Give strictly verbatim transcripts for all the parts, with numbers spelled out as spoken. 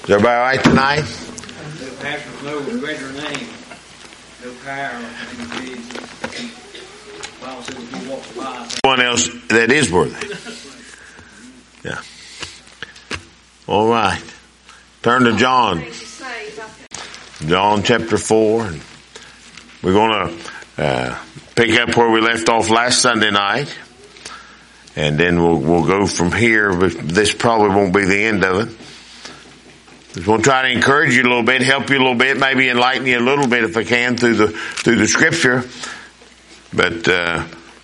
Is everybody all right tonight? No pastor, no greater name, no power in Jesus. Bible says if you walk by. One else that is worthy. Yeah. All right. Turn to John. John chapter four. And we're going to uh, pick up where we left off last Sunday night. And then we'll we'll go from here, but this probably won't be the end of it. Just want to try to encourage you a little bit, help you a little bit, maybe enlighten you a little bit if I can through the through the Scripture. But uh,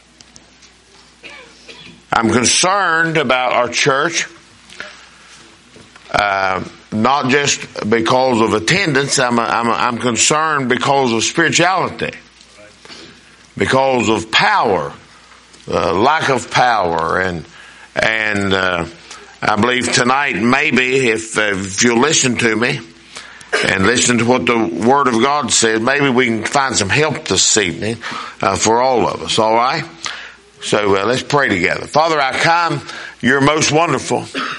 I'm concerned about our church, uh, not just because of attendance. I'm a, I'm a, I'm concerned because of spirituality, because of power. Uh, lack of power, and and uh, I believe tonight maybe if uh, if you'll listen to me and listen to what the Word of God says, maybe we can find some help this evening uh, for all of us. All right, so uh, let's pray together. Father, I come. You're most wonderful.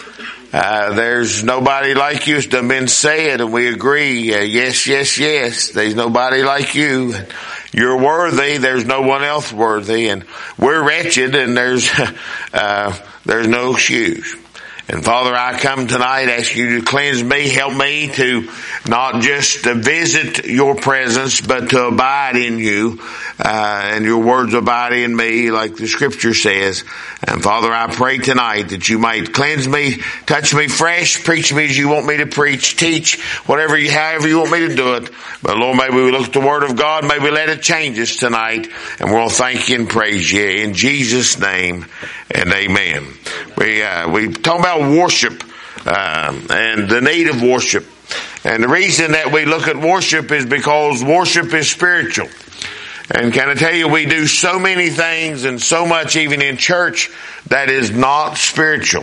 Uh, there's nobody like you. It's done been said, and we agree. Uh, yes, yes, yes. There's nobody like you. You're worthy. There's no one else worthy, and we're wretched, and there's uh, there's no excuse. And Father, I come tonight asking you to cleanse me, help me to not just to visit your presence, but to abide in you, uh, and your words abide in me, like the Scripture says. And Father, I pray tonight that you might cleanse me, touch me fresh, preach me as you want me to preach, teach whatever you, however you want me to do it. But Lord, maybe we look at the Word of God, maybe let it change us tonight, and we'll thank you and praise you in Jesus' name, and amen. We uh, we talk about worship uh, and the need of worship, and the reason that we look at worship is because worship is spiritual. And can I tell you, we do so many things and so much even in church that is not spiritual.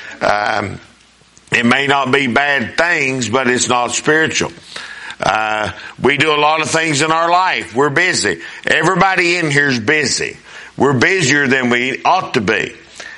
Um, it may not be bad things, but it's not spiritual. Uh, we do a lot of things in our life. We're busy. Everybody in here is busy. We're busier than we ought to be.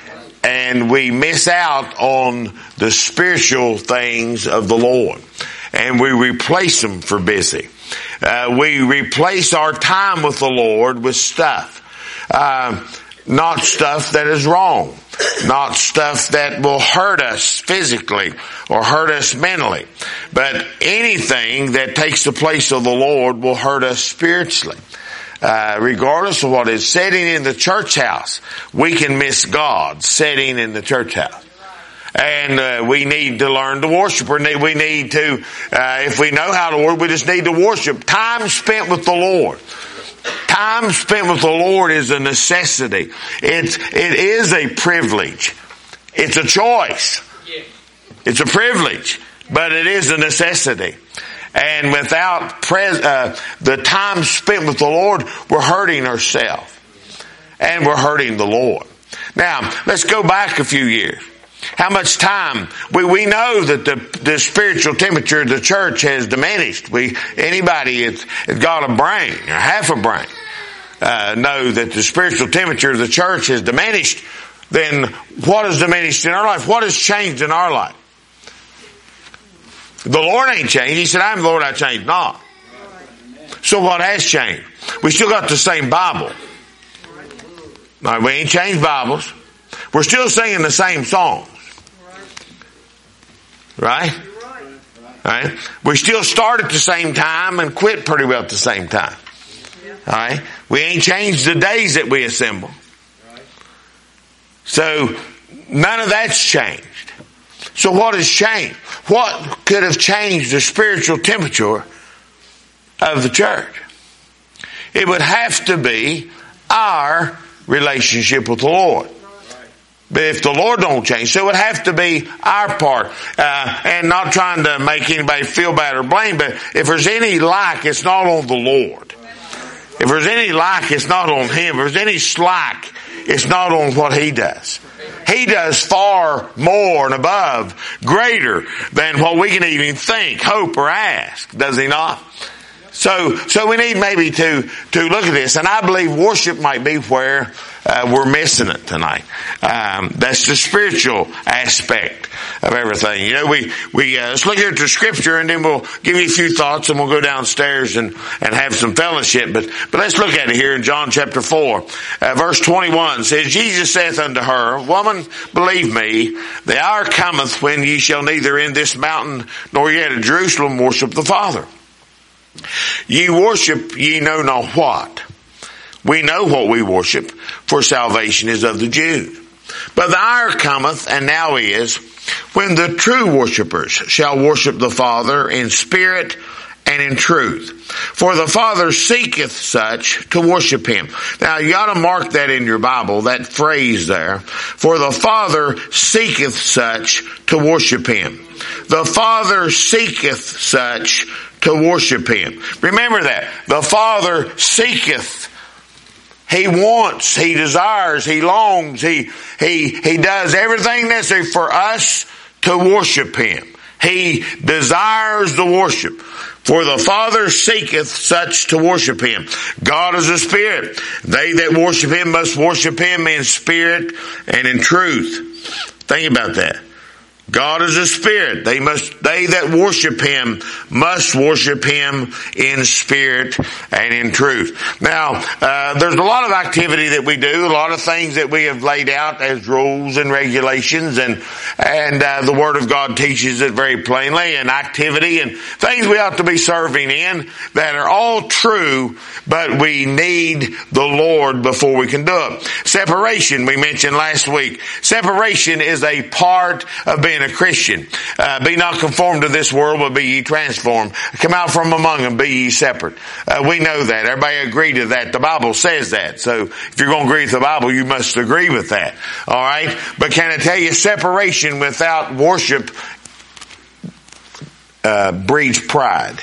And we miss out on the spiritual things of the Lord. And we replace them for busy. Uh, we replace our time with the Lord with stuff. Uh, not stuff that is wrong. Not stuff that will hurt us physically or hurt us mentally. But anything that takes the place of the Lord will hurt us spiritually. Uh, regardless of what is sitting in the church house, we can miss God sitting in the church house. And uh, we need to learn to worship. We need to, uh, if we know how to worship, we just need to worship. Time spent with the Lord. Time spent with the Lord is a necessity. It's, it is a privilege. It's a choice. It's a privilege, but it is a necessity. And without pres- uh, the time spent with the Lord, we're hurting ourselves. And we're hurting the Lord. Now, let's go back a few years. How much time? We we know that the the spiritual temperature of the church has diminished. We anybody that's, that's got a brain or half a brain uh, know that the spiritual temperature of the church has diminished. Then what has diminished in our life? What has changed in our life? The Lord ain't changed. He said, "I'm the Lord, I change not." So what has changed? We still got the same Bible. No, we ain't changed Bibles. We're still singing the same songs. Right? Right? We still start at the same time and quit pretty well at the same time. Alright? We ain't changed the days that we assemble. So, none of that's changed. So what has changed? What could have changed the spiritual temperature of the church? It would have to be our relationship with the Lord. But if the Lord don't change, so it would have to be our part. Uh, and not trying to make anybody feel bad or blame, but if there's any lack, it's not on the Lord. If there's any lack, it's not on Him. If there's any slack, it's not on what He does. He does far more and above, greater than what we can even think, hope, or ask. Does He not? So, so we need maybe to, to look at this. And I believe worship might be where uh, we're missing it tonight. Um, that's the spiritual aspect of everything. You know, we, we, uh, let's look here at the scripture and then we'll give you a few thoughts and we'll go downstairs and, and have some fellowship. But, but let's look at it here in John chapter four. Uh, verse twenty-one says, Jesus saith unto her, Woman, believe me, the hour cometh when ye shall neither in this mountain nor yet at Jerusalem worship the Father. Ye worship ye know not what. We know what we worship, for salvation is of the Jews. But the hour cometh, and now is, when the true worshippers shall worship the Father in spirit and in truth. For the Father seeketh such to worship Him. Now you ought to mark that in your Bible, that phrase there. For the Father seeketh such to worship Him. The Father seeketh such to worship Him. Remember that. The Father seeketh. He wants, He desires, He longs, He, He, He does everything necessary for us to worship Him. He desires the worship. For the Father seeketh such to worship Him. God is a spirit. They that worship Him must worship Him in spirit and in truth. Think about that. God is a spirit. They must, they that worship Him must worship Him in spirit and in truth. Now, uh, there's a lot of activity that we do, a lot of things that we have laid out as rules and regulations, and and uh, the Word of God teaches it very plainly, and activity and things we ought to be serving in that are all true, but we need the Lord before we can do it. Separation, we mentioned last week. Separation is a part of being a Christian. Uh, be not conformed to this world, but be ye transformed. Come out from among them, be ye separate. Uh, we know that. Everybody agree to that. The Bible says that. So if you're going to agree with the Bible, you must agree with that. All right? But can I tell you, separation without worship uh, breeds pride.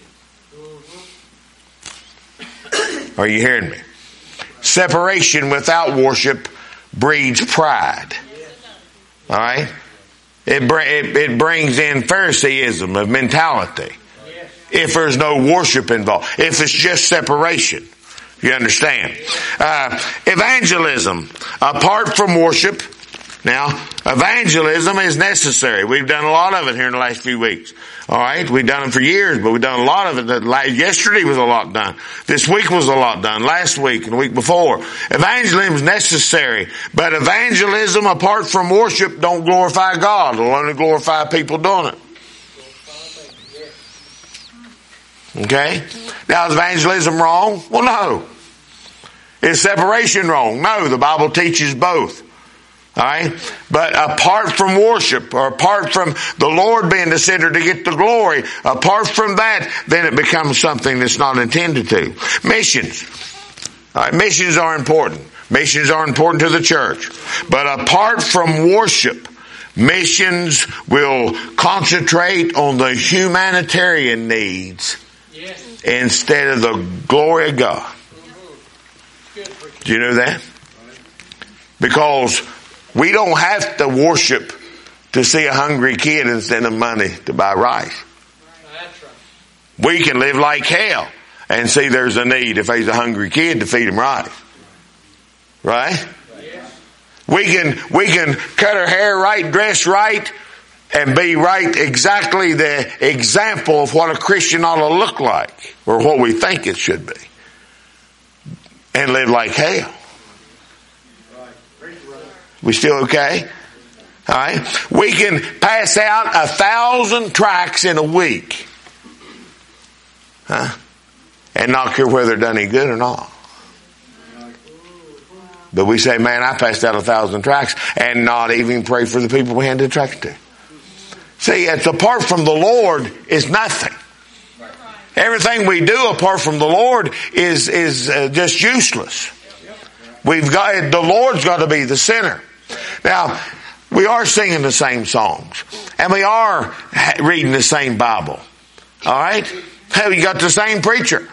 Are you hearing me? Separation without worship breeds pride. All right? It, it, it brings in Pharisaism of mentality. If there's no worship involved. If it's just separation. You understand? Uh, evangelism. Apart from worship. Now, evangelism is necessary. We've done a lot of it here in the last few weeks. All right? We've done it for years, but we've done a lot of it. Yesterday was a lot done. This week was a lot done. Last week and the week before. Evangelism is necessary. But evangelism apart from worship don't glorify God. It'll only glorify people doing it. Okay? Now, is evangelism wrong? Well, no. Is separation wrong? No. The Bible teaches both. Alright? But apart from worship, or apart from the Lord being the center to get the glory, apart from that, then it becomes something that's not intended to. Missions. Alright, missions are important. Missions are important to the church. But apart from worship, missions will concentrate on the humanitarian needs yes. instead of the glory of God. Do you know that? Because we don't have to worship to see a hungry kid and send them money to buy rice. That's right. We can live like hell and see there's a need if there's a hungry kid to feed him rice. Right? Yeah. We can, we can cut our hair right, dress right, and be right exactly the example of what a Christian ought to look like, or what we think it should be. And live like hell. We still okay? All right. We can pass out a thousand tracts in a week, huh? And not care whether they're done any good or not. But we say, man, I passed out a thousand tracts, and not even pray for the people we handed the tracts to. See, it's apart from the Lord is nothing. Everything we do apart from the Lord is is uh, just useless. We've got the Lord's got to be the center. Now, we are singing the same songs, and we are reading the same Bible. All right? Hey, you got the same preacher,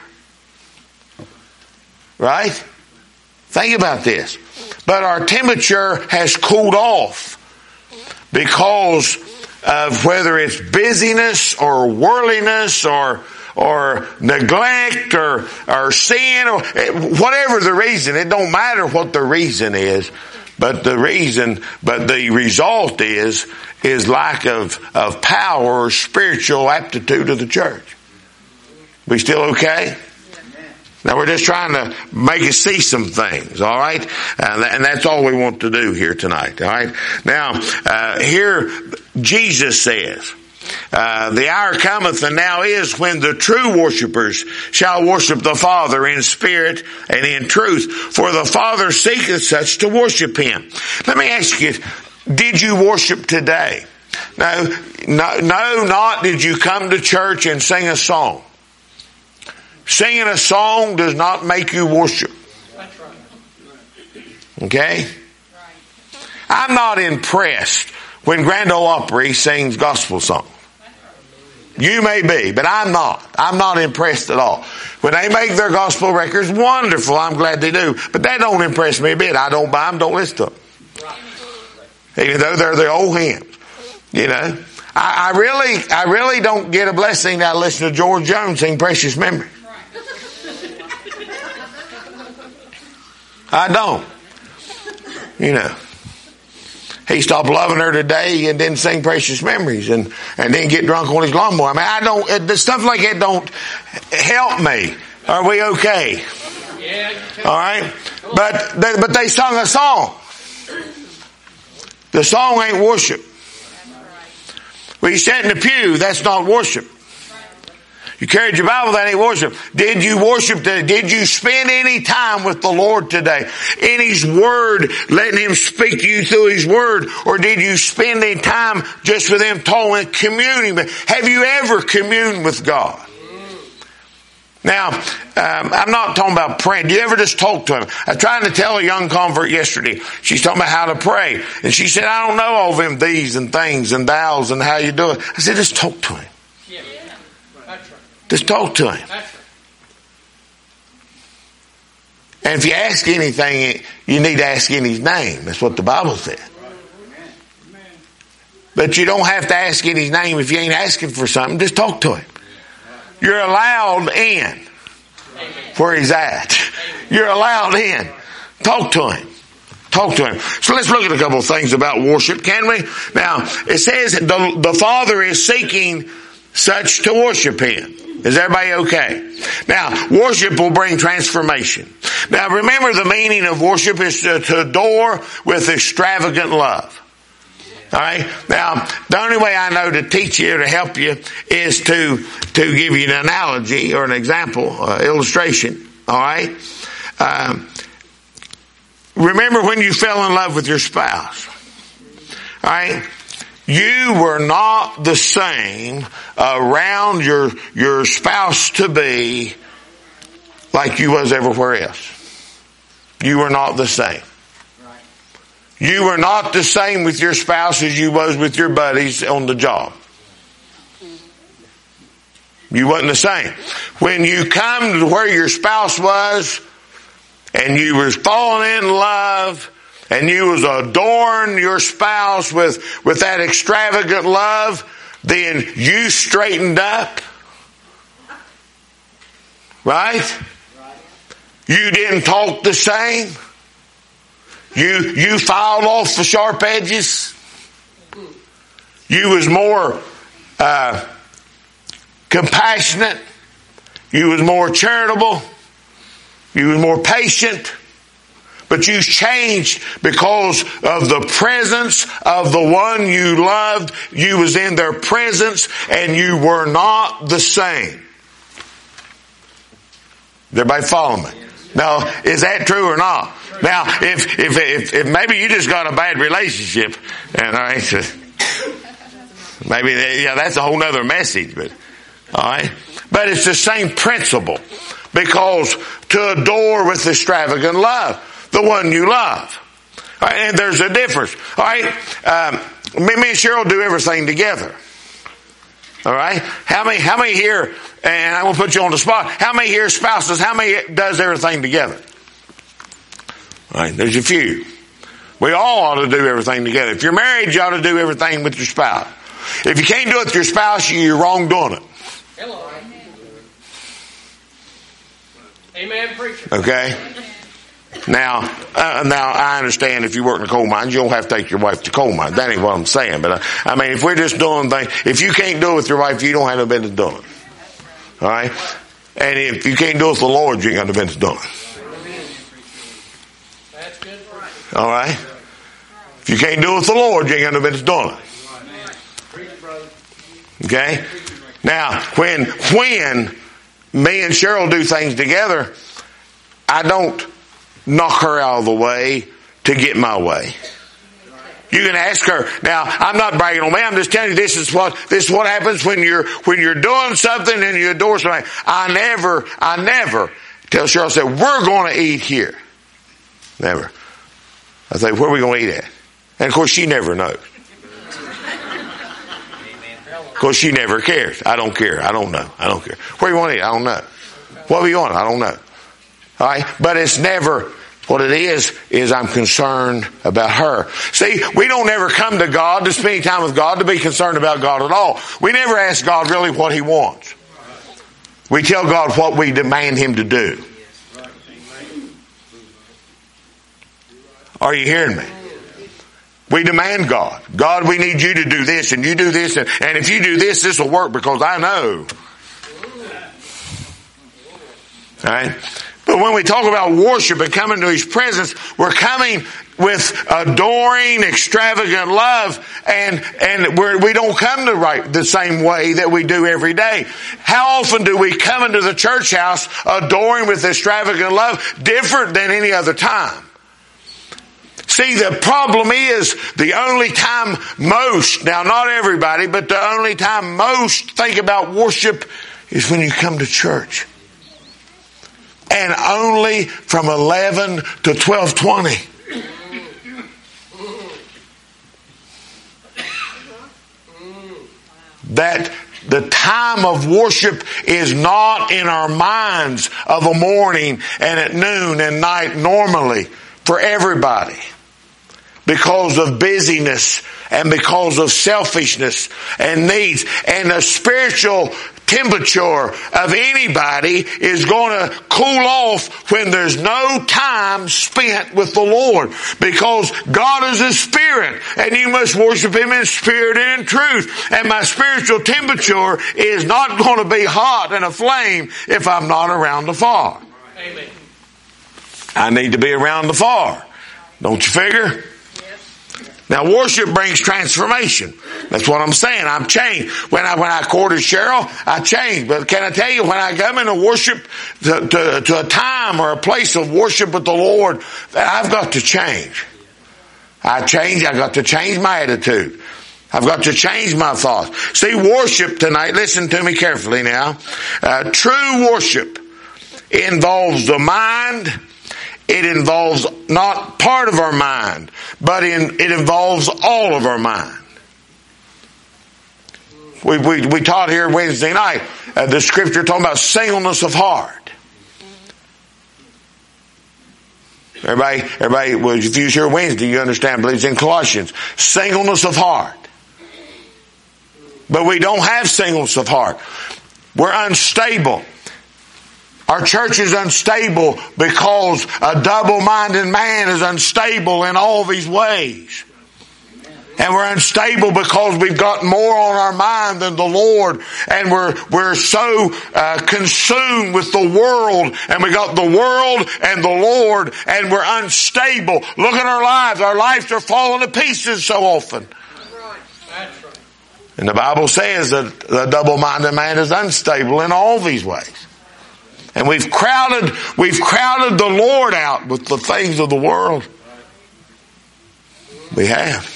right? Think about this. But our temperature has cooled off because of whether it's busyness or worldliness or or neglect or or sin or whatever the reason. It don't matter what the reason is, but the reason, but the result is is lack of of power or spiritual aptitude of the church. We still okay? Now we're just trying to make you see some things, all right? Uh, and that's all we want to do here tonight, all right? Now, uh, here Jesus says, uh, the hour cometh and now is when the true worshipers shall worship the Father in spirit and in truth. For the Father seeketh such to worship Him. Let me ask you, did you worship today? No, no, no, not did you come to church and sing a song. Singing a song does not make you worship. Okay? I'm not impressed when Grand Ole Opry sings gospel songs. You may be, but I'm not. I'm not impressed at all. When they make their gospel records, wonderful. I'm glad they do. But that don't impress me a bit. I don't buy them, don't listen to them. Even though they're the old hymns. You know? I, I really, I really don't get a blessing out of listening to George Jones sing Precious Memory. I don't. You know. He stopped loving her today and didn't sing Precious Memories and, and didn't get drunk on his lawnmower. I mean, I don't, the stuff like that don't help me. Are we okay? All right? But they, but they sung a song. The song ain't worship. Well, you sat in the pew, that's not worship. You carried your Bible, that ain't worship. Did you worship today? Did you spend any time with the Lord today? In His Word, letting Him speak to you through His Word? Or did you spend any time just with Him talking, communing? Have you ever communed with God? Now, um, I'm not talking about praying. Do you ever just talk to Him? I was trying to tell a young convert yesterday. She's talking about how to pray. And she said, I don't know all them these and things and thous and how you do it. I said, just talk to Him. Just talk to Him. And if you ask anything, you need to ask in His name. That's what the Bible said. But you don't have to ask in His name if you ain't asking for something. Just talk to Him. You're allowed in where He's at. You're allowed in. Talk to Him. Talk to Him. So let's look at a couple of things about worship, can we? Now, it says the, the Father is seeking such to worship Him. Is everybody okay? Now, worship will bring transformation. Now, remember the meaning of worship is to, to adore with extravagant love. Alright? Now, the only way I know to teach you, to help you, is to, to give you an analogy or an example, uh, illustration. Alright? Um, remember when you fell in love with your spouse. Alright? You were not the same around your, your spouse to be like you was everywhere else. You were not the same. You were not the same with your spouse as you was with your buddies on the job. You wasn't the same. When you come to where your spouse was and you was falling in love and you was adoring your spouse with, with that extravagant love, then you straightened up. Right? You didn't talk the same. You, you filed off the sharp edges. You was more, uh, compassionate. You was more charitable. You was more patient. But you changed because of the presence of the one you loved. You was in their presence and you were not the same. Everybody follow me? Now, is that true or not? Now, if, if, if, if maybe you just got a bad relationship, and all right, so maybe, yeah, that's a whole nother message, but, all right. But it's the same principle, because to adore with extravagant love, the one you love. All right, and there's a difference. All right, um, me, me and Cheryl do everything together. All right, how many, how many here, and I'm going to put you on the spot, how many here spouses, how many does everything together? All right, there's a few. We all ought to do everything together. If you're married, you ought to do everything with your spouse. If you can't do it with your spouse, you're wrong doing it. Hello. Amen, preacher. Okay? Now, uh, now I understand if you work in the coal mines, you don't have to take your wife to coal mines. That ain't what I'm saying. But uh, I mean, if we're just doing things, if you can't do it with your wife, you don't have no business doing it. All right? And if you can't do it with the Lord, you ain't got no business doing it. That's good. All right? If you can't do it with the Lord, you ain't got no business doing it. Okay? Now, when when me and Cheryl do things together, I don't knock her out of the way to get my way. You can ask her. Now, I'm not bragging on me. I'm just telling you this is what this is what happens when you're when you're doing something and you adore something. I never, I never tell Cheryl, I say, we're going to eat here. Never. I say, where are we going to eat at? And of course, she never knows. Of course, she never cares. I don't care. I don't know. I don't care. Where you want to eat? I don't know. What are we going? I don't know. All right? But it's never, what it is, is I'm concerned about her. See, we don't ever come to God to spend time with God to be concerned about God at all. We never ask God really what He wants. We tell God what we demand Him to do. Are you hearing me? We demand God. God, we need you to do this and you do this. And, and if you do this, this will work because I know. All right? But when we talk about worship and coming to His presence, we're coming with adoring, extravagant love, and and we're, we don't come to right the same way that we do every day. How often do we come into the church house adoring with extravagant love, different than any other time? See, the problem is the only time most, now not everybody, but the only time most think about worship is when you come to church. And only from eleven to twelve twenty. That the time of worship is not in our minds of a morning and at noon and night normally for everybody. Because of busyness and because of selfishness and needs. And the spiritual temperature of anybody is going to cool off when there's no time spent with the Lord. Because God is a spirit and you must worship Him in spirit and in truth. And my spiritual temperature is not going to be hot and aflame if I'm not around the fire. Amen. I need to be around the fire. Don't you figure? Now worship brings transformation. That's what I'm saying. I'm changed. When I when I courted Cheryl, I changed. But can I tell you, when I come into worship to, to, to a time or a place of worship with the Lord, I've got to change. I change. I've got to change my attitude. I've got to change my thoughts. See, worship tonight, listen to me carefully now. Uh, true worship involves the mind. It involves not part of our mind, but in, it involves all of our mind. We, we, we taught here Wednesday night, uh, the scripture talking about singleness of heart. Everybody, everybody, well, if you was here Wednesday, you understand, I believe it's in Colossians. Singleness of heart. But we don't have singleness of heart. We're unstable. Our church is unstable because a double-minded man is unstable in all these ways. And we're unstable because we've got more on our mind than the Lord. And we're, we're so uh, consumed with the world. And we got the world and the Lord. And we're unstable. Look at our lives. Our lives are falling to pieces so often. That's right. And the Bible says that the double-minded man is unstable in all these ways. And we've crowded, we've crowded the Lord out with the things of the world. We have.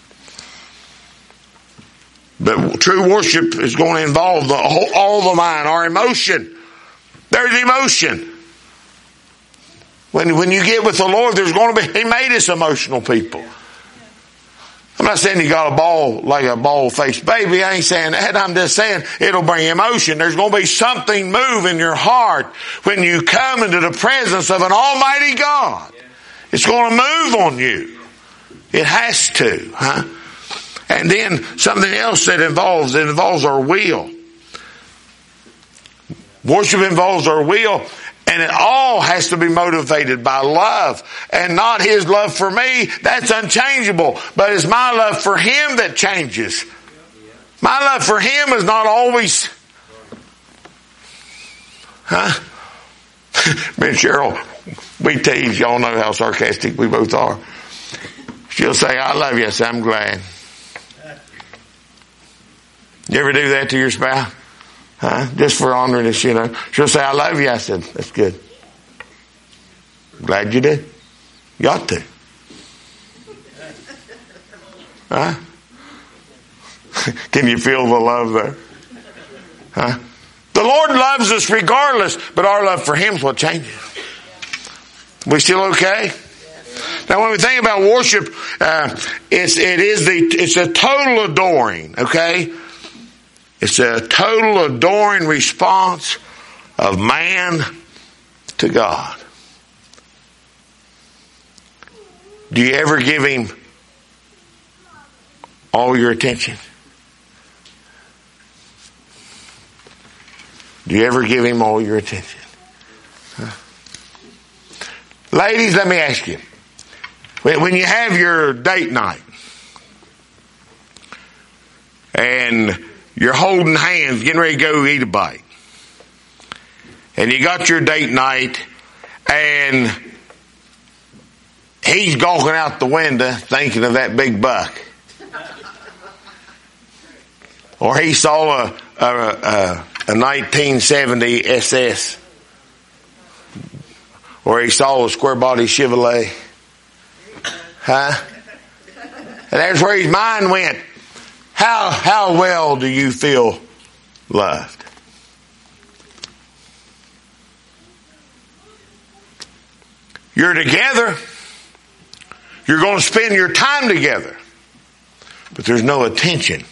But true worship is going to involve the whole, all the mind, our emotion. There's emotion. When, when you get with the Lord, there's going to be, He made us emotional people. I'm not saying you got a ball, like a ball-faced baby. I ain't saying that. I'm just saying it'll bring emotion. There's going to be something move in your heart when you come into the presence of an almighty God. It's going to move on you. It has to, huh? And then something else that involves, it involves our will. Worship involves our will, and it all has to be motivated by love, and not His love for me. That's unchangeable, but it's my love for Him that changes. My love for Him is not always, huh? Me and Cheryl, we tease. Y'all know how sarcastic we both are. She'll say, I love you. I say, I'm glad. You ever do that to your spouse? Huh? Just for honoriness, you know. She'll say, I love you. I said, that's good. Glad you did. You ought to. Huh? Can you feel the love there? Huh? The Lord loves us regardless, but our love for Him is what changes. We still okay? Now, when we think about worship, uh, it's it is the it's a total adoring. Okay, it's a total adoring response of man to God. Do you ever give Him all your attention? Do you ever give Him all your attention? Huh? Ladies, let me ask you. When you have your date night and you're holding hands, getting ready to go eat a bite, and you got your date night and he's gawking out the window thinking of that big buck. Or he saw a, a, a, a nineteen seventy S S. Or he saw a square body Chevrolet. Huh? And that's where his mind went. How, how well do you feel loved? You're together. You're going to spend your time together. But there's no attention.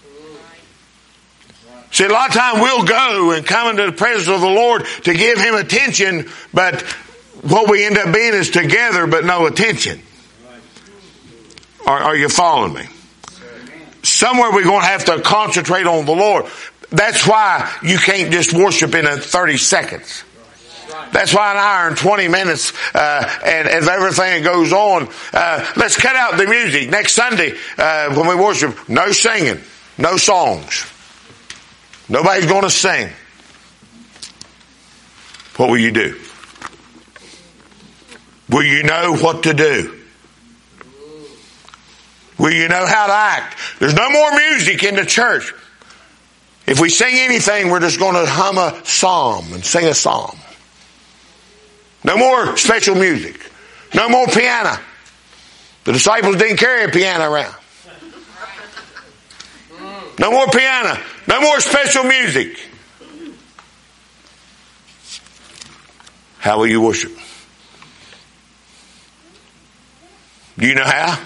See, a lot of time we'll go and come into the presence of the Lord to give Him attention, but what we end up being is together but no attention. Are, are you following me? Somewhere we're going to have to concentrate on the Lord. That's why you can't just worship in a thirty seconds. That's why an hour and twenty minutes, uh, and as everything goes on, uh, let's cut out the music. Next Sunday, uh, when we worship, no singing, no songs. Nobody's going to sing. What will you do? Will you know what to do? Will you know how to act? There's no more music in the church. If we sing anything, we're just going to hum a psalm and sing a psalm. No more special music. No more piano. The disciples didn't carry a piano around. No more piano. No more special music. How will you worship? Do you know how?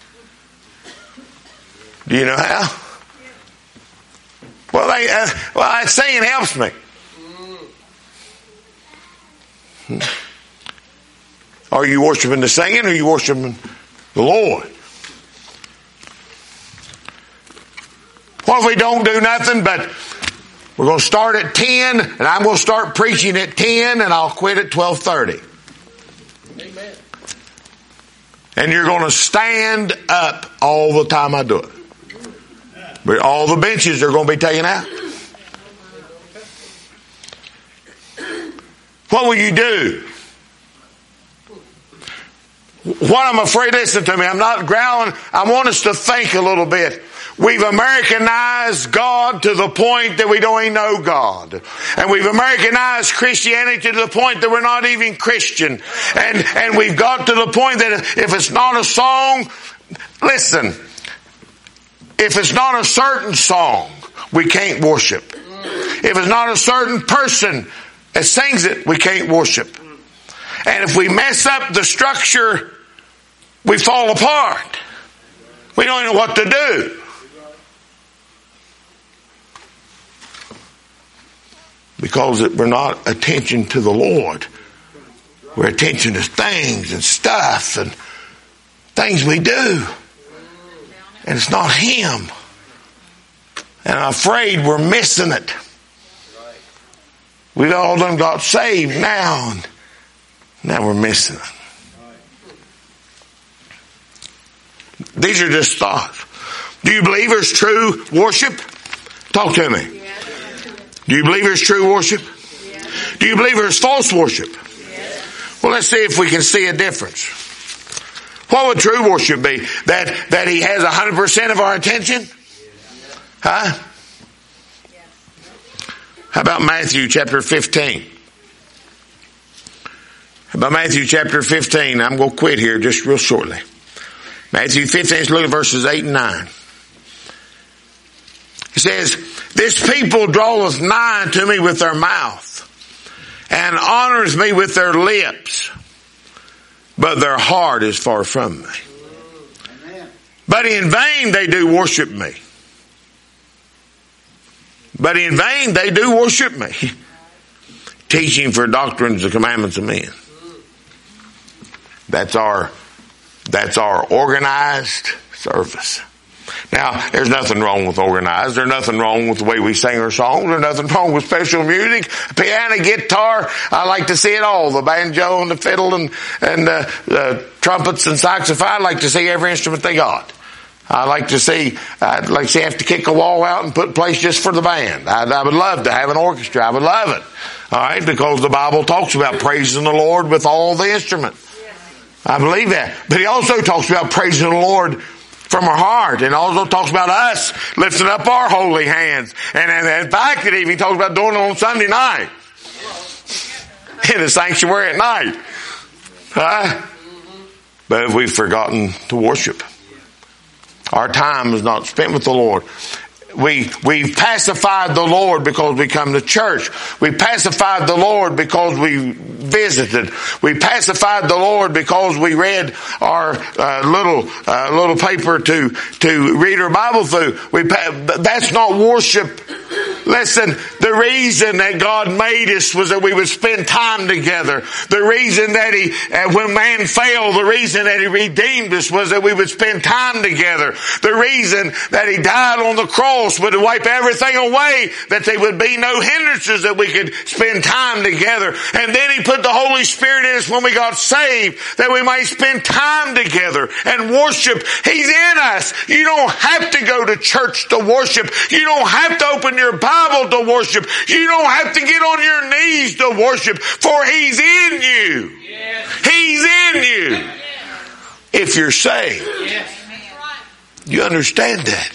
Do you know how? Well, they, uh, well, that singing helps me. Hmm. Are you worshiping the singing or are you worshiping the Lord? What if we don't do nothing but we're going to start at ten and I'm going to start preaching at ten and I'll quit at twelve thirty. Amen. And you're going to stand up all the time I do it. But all the benches are going to be taken out. What will you do? What I'm afraid, listen to me, I'm not growling. I want us to think a little bit. We've Americanized God to the point that we don't even know God. And we've Americanized Christianity to the point that we're not even Christian. And, and we've got to the point that if it's not a song, listen, if it's not a certain song, we can't worship. If it's not a certain person that sings it, we can't worship. And if we mess up the structure, we fall apart. We don't know what to do. Because we're not attention to the Lord. We're attention to things and stuff and things we do. And it's not Him. And I'm afraid we're missing it. We've all done got saved now, and now we're missing it. These are just thoughts. Do you believe there's true worship? Talk to me. Do you believe there's true worship? Do you believe there's false worship? Well, let's see if we can see a difference. What would true worship be? That, that He has one hundred percent of our attention? Huh? How about Matthew chapter fifteen? How about Matthew chapter fifteen? I'm going to quit here just real shortly. Matthew fifteen, let's look at verses eight and nine. He says, this people draweth nigh to me with their mouth, and honors me with their lips, but their heart is far from me. Amen. But in vain they do worship me. But in vain they do worship me, teaching for doctrines the commandments of men. That's our, that's our organized service. Now, there's nothing wrong with organized. There's nothing wrong with the way we sing our songs. There's nothing wrong with special music, piano, guitar. I like to see it all. The banjo and the fiddle and, and uh, the trumpets and saxophone. I like to see every instrument they got. I like to see, I'd like to see have to kick a wall out and put a place just for the band. I, I would love to have an orchestra. I would love it. All right, because the Bible talks about praising the Lord with all the instruments. I believe that. But He also talks about praising the Lord from our heart, and also talks about us lifting up our holy hands. And, and in fact, it even talks about doing it on Sunday night in the sanctuary at night. Huh? But have we forgotten to worship? Our time is not spent with the Lord. We, we pacified the Lord because we come to church. We pacified the Lord because we visited. We pacified the Lord because we read our uh, little uh, little paper to to read our Bible through. We that's not worship. Listen, the reason that God made us was that we would spend time together. The reason that He, uh, when man failed, the reason that He redeemed us was that we would spend time together. The reason that He died on the cross would wipe everything away, that there would be no hindrances, that we could spend time together. And then He put the Holy Spirit in us when we got saved, that we might spend time together and worship. He's in us. You don't have to go to church to worship. You don't have to open your Bible to worship. You don't have to get on your knees to worship, for He's in you. Yes. He's in you. If you're saved. Yes. You understand that?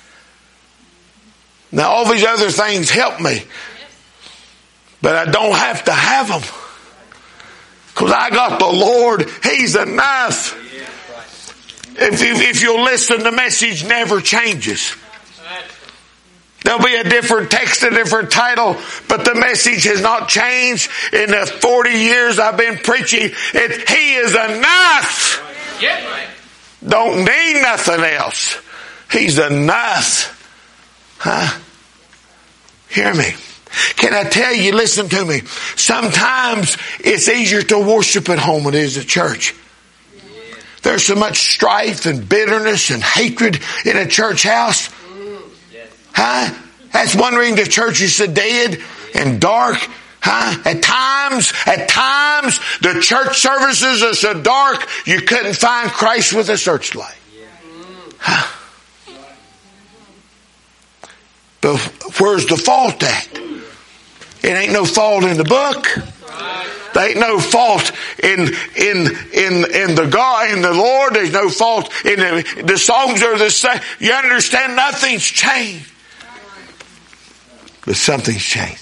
Now all these other things help me, but I don't have to have them, because I got the Lord. He's enough. If, if, if you'll listen, the message never changes. There'll be a different text, a different title, but the message has not changed in the forty years I've been preaching. It, He is enough. Don't need nothing else. He's enough. Huh? Hear me. Can I tell you, listen to me. Sometimes it's easier to worship at home than it is at church. There's so much strife and bitterness and hatred in a church house. Huh? That's one reason the church is so dead and dark. Huh? At times, at times, the church services are so dark you couldn't find Christ with a searchlight. Huh? But where's the fault at? It ain't no fault in the book. There ain't no fault in in in in the God in the Lord. There's no fault in the the songs are the same. You understand? Nothing's changed, but something's changed.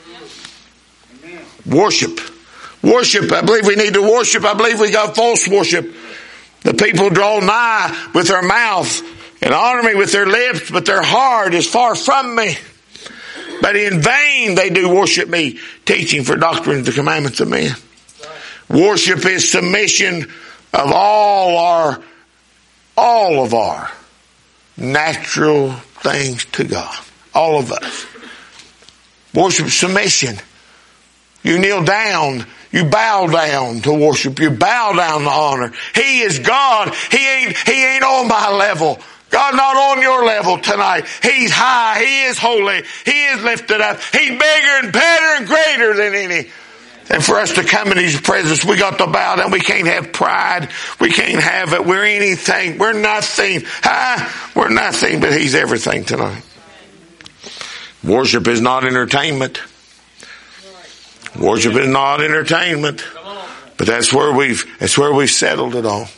Worship, worship. I believe we need to worship. I believe we got false worship. The people draw nigh with their mouth and honor me with their lips, but their heart is far from me. But in vain they do worship me, teaching for doctrines the commandments of men. Worship is submission of all our, all of our natural things to God. All of us. Worship submission. You kneel down. You bow down to worship. You bow down to honor. He is God. He ain't, he ain't on my level. God's not on your level tonight. He's high. He is holy. He is lifted up. He's bigger and better and greater than any. And for us to come in His presence, we got to bow down. We can't have pride. We can't have it. We're anything. We're nothing. Huh? We're nothing, but He's everything tonight. Worship is not entertainment. Worship is not entertainment. But that's where we've, that's where we've settled it all.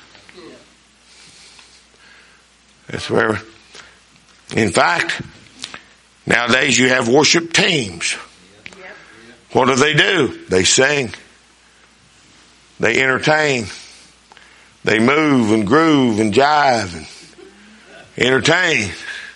That's where, in fact, nowadays you have worship teams. What do they do? They sing. They entertain. They move and groove and jive and entertain.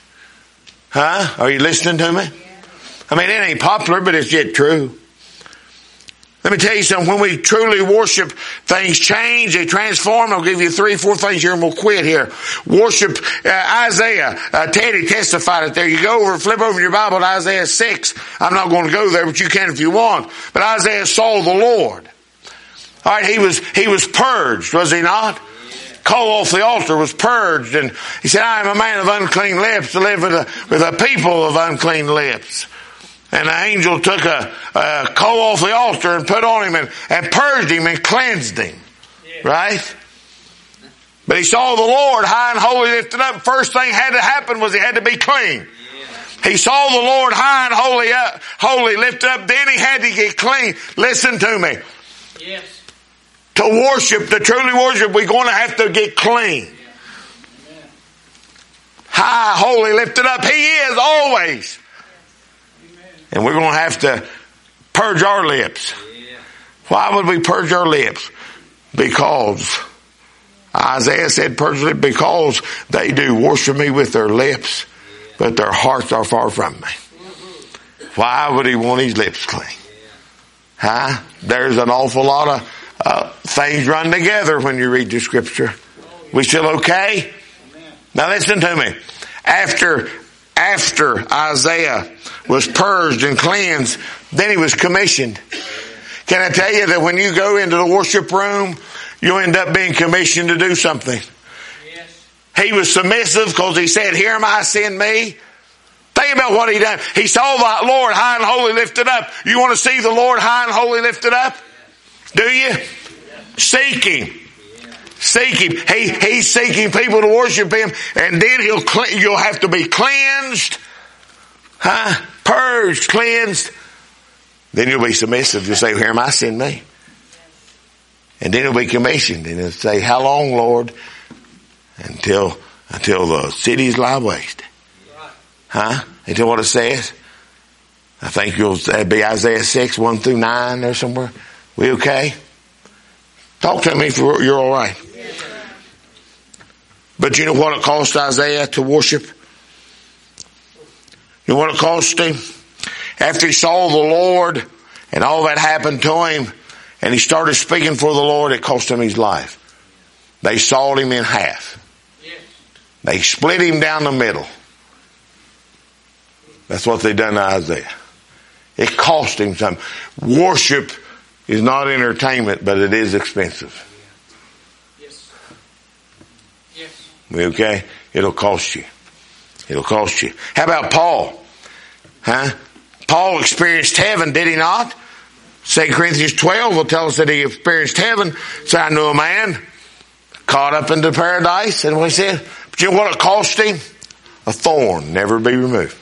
Huh? Are you listening to me? I mean, it ain't popular, but it's yet true. Let me tell you something. When we truly worship, things change. They transform. I'll give you three, four things here and we'll quit here. Worship, uh, Isaiah. Uh, Teddy testified it there. You go over, flip over your Bible to Isaiah six. I'm not going to go there, but you can if you want. But Isaiah saw the Lord. All right, he was, he was purged, was he not? Coal off the altar was purged. And he said, I am a man of unclean lips to live with a, with a people of unclean lips. And the angel took a, a coal off the altar and put on him and, and purged him and cleansed him. Yeah. Right? But he saw the Lord high and holy lifted up. First thing had to happen was he had to be clean. Yeah. He saw the Lord high and holy up, holy lifted up. Then he had to get clean. Listen to me. Yes. To worship, to truly worship, we're going to have to get clean. Yeah. High, holy, lifted up. He is always. And we're going to have to purge our lips. Yeah. Why would we purge our lips? Because Isaiah said, purge lips, because they do worship me with their lips, but their hearts are far from me. Why would he want his lips clean? Huh? There's an awful lot of uh, things run together when you read the scripture. We still okay? Now listen to me. After After Isaiah was purged and cleansed, then he was commissioned. Can I tell you that when you go into the worship room, you'll end up being commissioned to do something? Yes. He was submissive because he said, here am I, send me. Think about what he done. He saw the Lord high and holy lifted up. You want to see the Lord high and holy lifted up? Do you? Seek Him. Seek Him. He, he's seeking people to worship Him, and then he'll you'll have to be cleansed, huh? Purged, cleansed. Then you'll be submissive. You'll say, "Here am I, send me." And then he'll be commissioned, and he'll say, "How long, Lord?" Until until the cities lie waste, huh? Until what it says. I think you'll that'd be Isaiah six one through nine there somewhere. We okay? Talk to me if you're all right. But you know what it cost Isaiah to worship? You know what it cost him? After he saw the Lord and all that happened to him and he started speaking for the Lord, it cost him his life. They sawed him in half. They split him down the middle. That's what they done to Isaiah. It cost him something. Worship is not entertainment, but it is expensive. We okay? It'll cost you. It'll cost you. How about Paul? Huh? Paul experienced heaven, did he not? Second Corinthians twelve will tell us that he experienced heaven. So I knew a man caught up into paradise. And what he said, but you know what it cost him? A thorn, never be removed.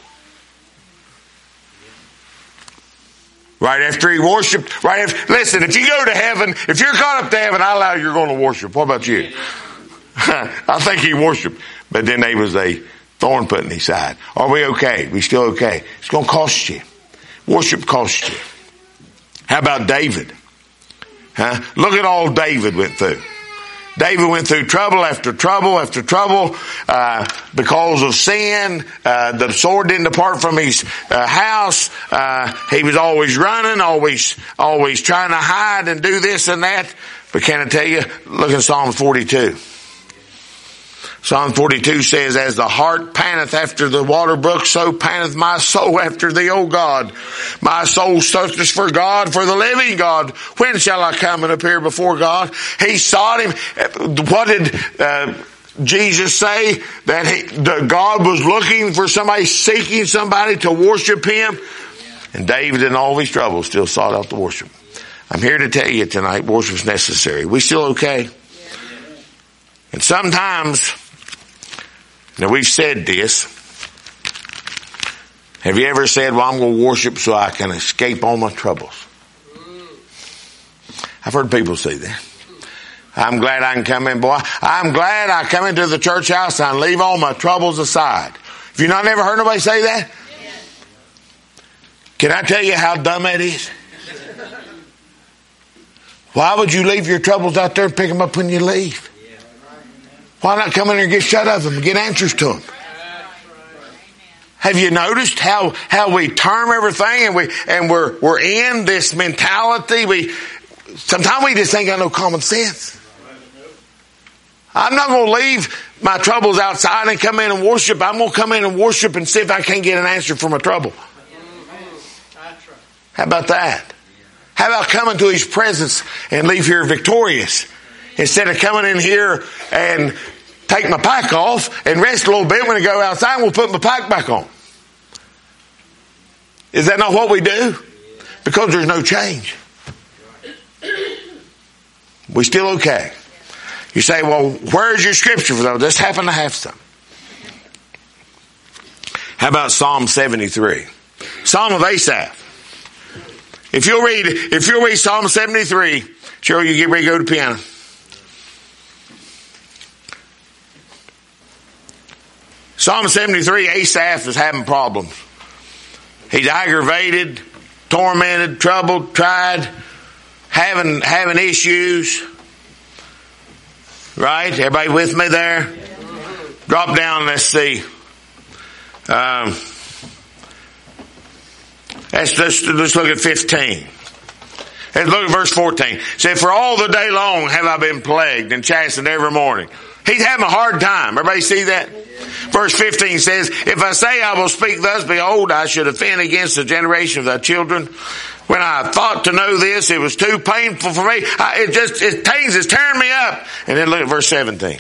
Right after he worshiped, right after, listen, if you go to heaven, if you're caught up to heaven, I allow you're going to worship. What about you? I think he worshiped, but then there was a thorn put in his side. Are we okay? We still okay? It's going to cost you. Worship costs you. How about David? Huh? Look at all David went through. David went through trouble after trouble after trouble uh, because of sin. Uh, the sword didn't depart from his uh, house. Uh, he was always running, always, always trying to hide and do this and that. But can I tell you? Look at Psalm forty-two. Psalm forty-two says, as the hart panteth after the water brook, so panteth my soul after thee, O God. My soul thirsteth for God, for the living God. When shall I come and appear before God? He sought Him. What did uh, Jesus say that he, the God was looking for somebody, seeking somebody to worship Him? And David, in all of his troubles, still sought out to worship. I'm here to tell you tonight, worship's necessary. We still okay? And sometimes, now we've said this, have you ever said, well, I'm going to worship so I can escape all my troubles? I've heard people say that. I'm glad I can come in, boy. I'm glad I come into the church house and leave all my troubles aside. Have you not never heard nobody say that? Can I tell you how dumb that is? Why would you leave your troubles out there and pick them up when you leave? Why not come in here and get shut of them and get answers to them? Have you noticed how, how we term everything and we, and we're, we're in this mentality? We, sometimes we just ain't got no common sense. I'm not going to leave my troubles outside and come in and worship. I'm going to come in and worship and see if I can't get an answer for my trouble. How about that? How about coming to His presence and leave here victorious instead of coming in here and take my pack off and rest a little bit. When I go outside, we'll put my pack back on. Is that not what we do? Because there's no change. We still okay. You say, well, where's your scripture for that? Just happen to have some. How about Psalm seventy-three? Psalm of Asaph. If you'll read, if you'll read Psalm seventy-three, Cheryl, you get ready to go to the piano. Psalm seventy-three, Asaph is having problems. He's aggravated, tormented, troubled, tried, having, having issues. Right? Everybody with me there? Drop down, let's see. Um, let's, let's, let's look at fifteen. Let's look at verse fourteen. It said, for all the day long have I been plagued and chastened every morning. He's having a hard time. Everybody see that? Verse fifteen says, if I say I will speak thus, behold, I should offend against the generation of thy children. When I thought to know this, it was too painful for me. I, it just, it pains, it's tearing me up. And then look at verse seventeen.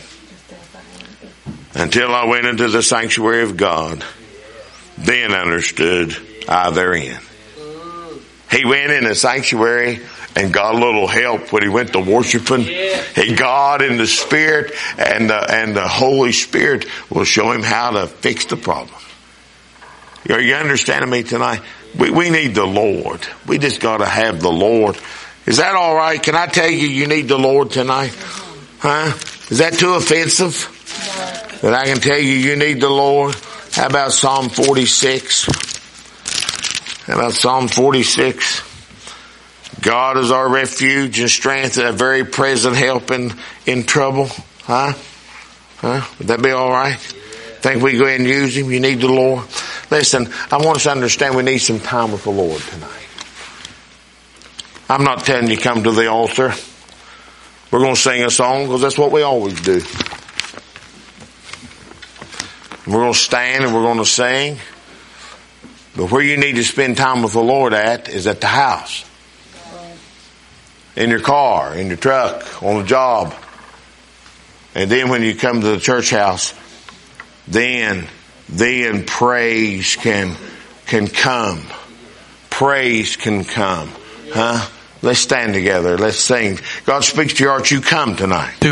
Until I went into the sanctuary of God, then understood I therein. He went in the sanctuary and got a little help when he went to worshiping. He God in the Spirit, and the, and the Holy Spirit will show him how to fix the problem. Are you understanding me tonight? We, we need the Lord. We just got to have the Lord. Is that all right? Can I tell you you need the Lord tonight? Huh? Is that too offensive? That I can tell you you need the Lord? How about Psalm forty-six? How about Psalm forty-six? God is our refuge and strength, a very present help in, in trouble. Huh? Huh? Would that be all right? Think we go ahead and use Him? You need the Lord? Listen, I want us to understand we need some time with the Lord tonight. I'm not telling you come to the altar. We're going to sing a song because that's what we always do. We're going to stand and we're going to sing. But where you need to spend time with the Lord at is at the house. In your car, in your truck, on the job. And then when you come to the church house, then, then praise can, can come. Praise can come. Huh? Let's stand together. Let's sing. God speaks to your heart. You come tonight.